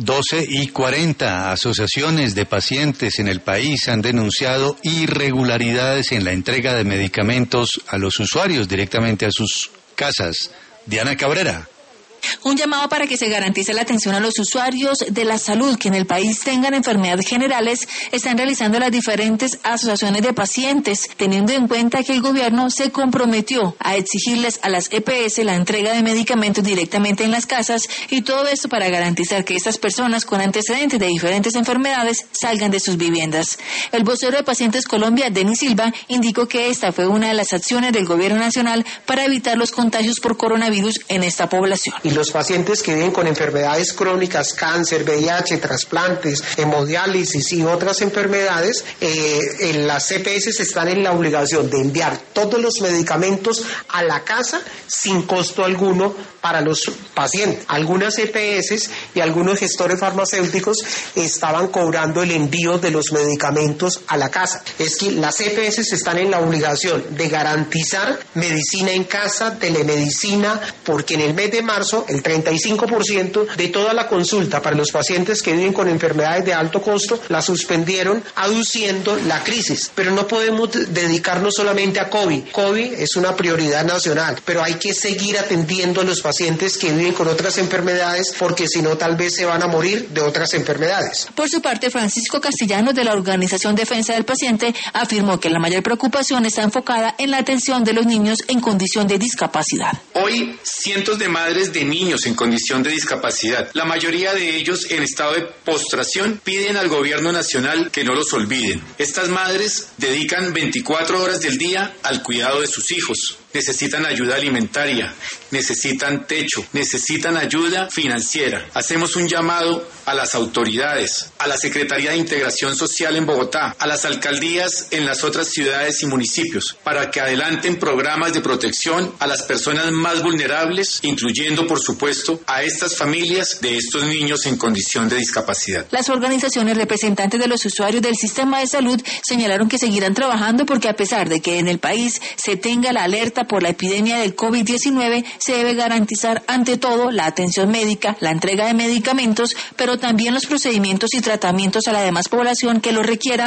12:40. Asociaciones de pacientes en el país han denunciado irregularidades en la entrega de medicamentos a los usuarios directamente a sus casas. Diana Cabrera. Un llamado para que se garantice la atención a los usuarios de la salud que en el país tengan enfermedades generales están realizando las diferentes asociaciones de pacientes, teniendo en cuenta que el gobierno se comprometió a exigirles a las EPS la entrega de medicamentos directamente en las casas, y todo esto para garantizar que estas personas con antecedentes de diferentes enfermedades salgan de sus viviendas. El vocero de Pacientes Colombia, Denis Silva, indicó que esta fue una de las acciones del gobierno nacional para evitar los contagios por coronavirus en esta población. Y los pacientes que viven con enfermedades crónicas, cáncer, VIH, trasplantes, hemodiálisis y otras enfermedades, las EPS están en la obligación de enviar todos los medicamentos a la casa sin costo alguno para los pacientes. Algunas EPS y algunos gestores farmacéuticos estaban cobrando el envío de los medicamentos a la casa. Es que las EPS están en la obligación de garantizar medicina en casa, telemedicina, porque en el mes de marzo el 35% de toda la consulta para los pacientes que viven con enfermedades de alto costo la suspendieron aduciendo la crisis. Pero no podemos dedicarnos solamente a COVID. COVID es una prioridad nacional, pero hay que seguir atendiendo a los pacientes que viven con otras enfermedades, porque si no tal vez se van a morir de otras enfermedades. Por su parte, Francisco Castellanos, de la Organización Defensa del Paciente, afirmó que la mayor preocupación está enfocada en la atención de los niños en condición de discapacidad. Hoy, cientos de madres de niños en condición de discapacidad, la mayoría de ellos en estado de postración, piden al gobierno nacional que no los olviden. Estas madres dedican 24 horas del día al cuidado de sus hijos. Necesitan ayuda alimentaria, necesitan techo, necesitan ayuda financiera. Hacemos un llamado a las autoridades, a la Secretaría de Integración Social en Bogotá, a las alcaldías en las otras ciudades y municipios, para que adelanten programas de protección a las personas más vulnerables, incluyendo, por supuesto, a estas familias de estos niños en condición de discapacidad. Las organizaciones representantes de los usuarios del sistema de salud señalaron que seguirán trabajando porque, a pesar de que en el país se tenga la alerta por la epidemia del COVID-19, se debe garantizar ante todo la atención médica, la entrega de medicamentos, pero también los procedimientos y tratamientos a la demás población que lo requiera